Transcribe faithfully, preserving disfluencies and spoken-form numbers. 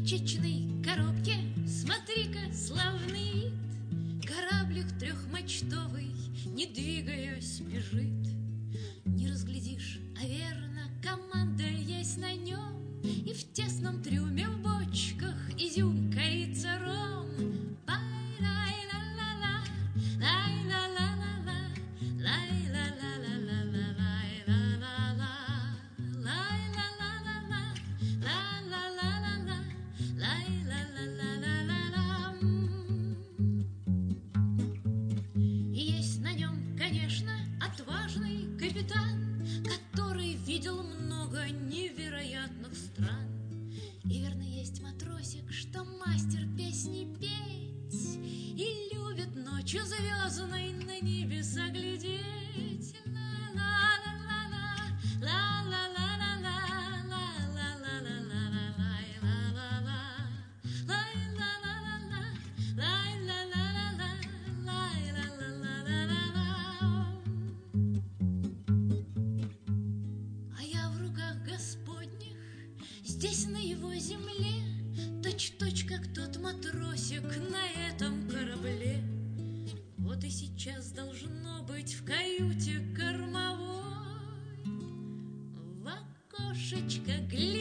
спичечной коробке, смотри-ка, славный вид. Кораблик трехмачтовый, не двигаясь, бежит. Не разглядишь, а верно, команда есть на нем. И в тесном трюме в бочках изюм, корица, ром. Пай-лай-ла-ла-ла, лай-ла-ла-ла-ла, лай-ла-ла-ла-ла-ла, лай-ла-ла-ла, лай-ла-ла-ла-ла, ла-ла-ла-ла-ла, лай-ла-ла-ла-ла-ла. И есть на нем, конечно, отважный капитан, который видел много невероятных стран. И верно, есть матросик, что мастер песни петь и любит ночью звездной на небеса глядеть. Ла-ла-ла-ла-ла, ла-ла-ла-ла-ла, ла-ла-ла-ла-ла-ла, лай-ла-ла-ла, лай-ла-ла-ла-ла, лай-ла-ла-ла-ла, лай-ла-ла-ла-ла-ла. А я в руках Господних, здесь, на его земле, точь-в-точь, как тот матросик на этом корабле. Вот и сейчас должно быть в каюте кормовой в окошечко глядеть.